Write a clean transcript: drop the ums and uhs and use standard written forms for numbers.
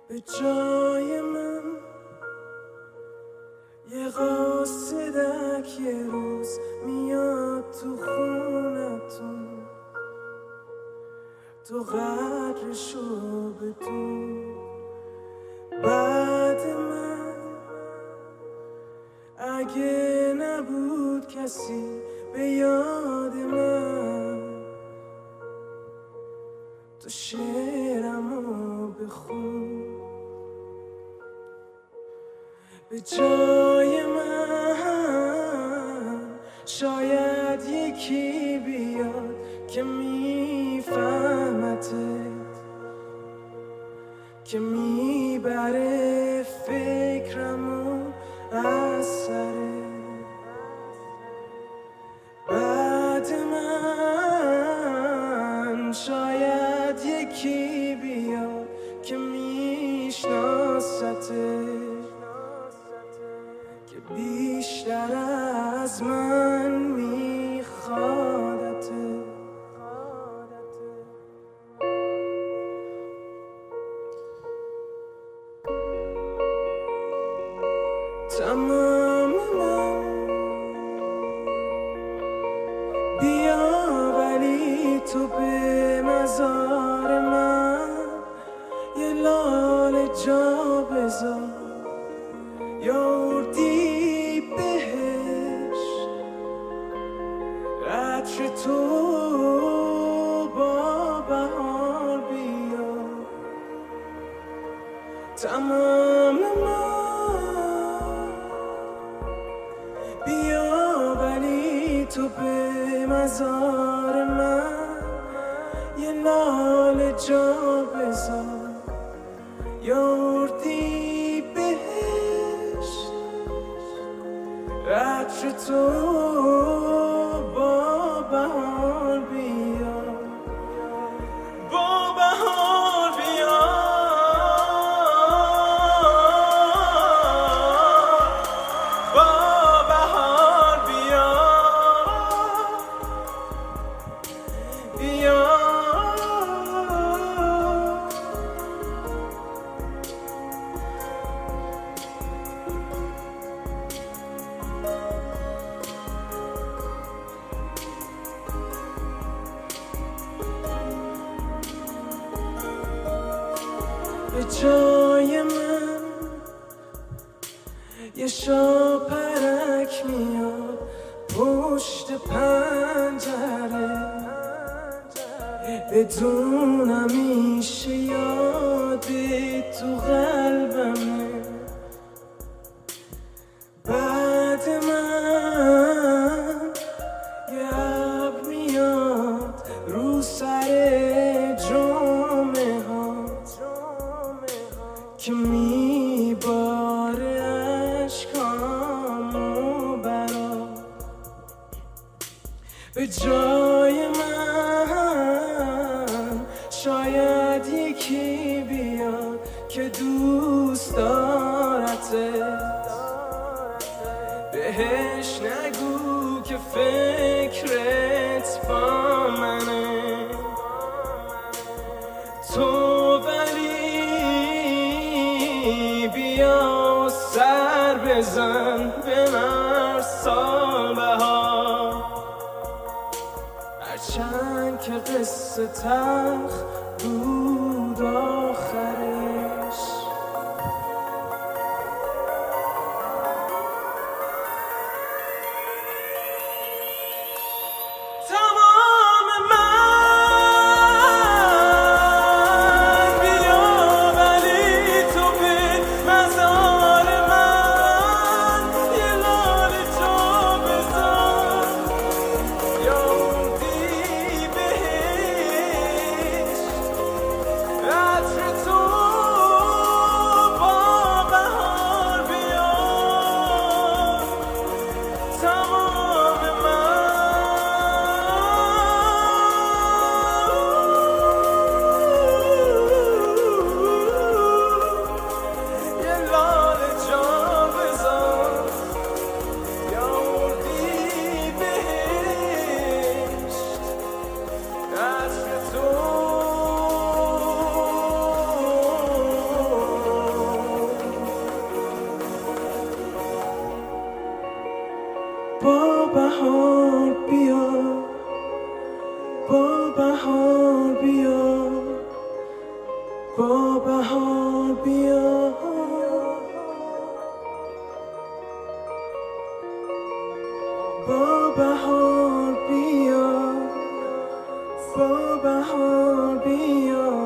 به جای من یه قاصدک یه روز میاد تو خونتون، تو قدرشو بدون. بعد من اگه نبود کسی به یاد من، تو شعرمو بخون. به جای من شاید یکی بیاد که میفهمتت، که میبره فکرمو از سرت. بعد من شاید یکی بیاد که میشناستت، که بیشتر از من میخوادت. تمام من بیا ولی تو به مزار من یه لاله جا بذار، یا اردی بهش عطر تو با بهار بیا. تمام من بیا ولی تو به مزار من یه لاله جا بذار، یا اردی بهش عطر تو با بهار بیا. با بهار بیا، با بهار بیا، بیا. به جای من یه شاپرک میاد پشت پنجره، بدون همیشه یادی تو قلبمه. بعد من یه ابر میاد رو سر جمعه ها که میباره عشقامو برا. به جای من شاید یکی بیاد که دوست دارتت، بهش نگو که فکرت با منه. تو ولی بیا و سر بزن به مرسال بهار، هرچند که قصه تلخ بود آخرش. تمام من بیا ولی تو به مزار من یه لاله جا بذار، یا اردی بهش عطر تو با بهار بیا. تمام یه لاله جا بذار، یا اردی بهش عطر تو بهار بیا، با بهار بیا، با بهار بیا، با بهار بیا، با بهار بیا.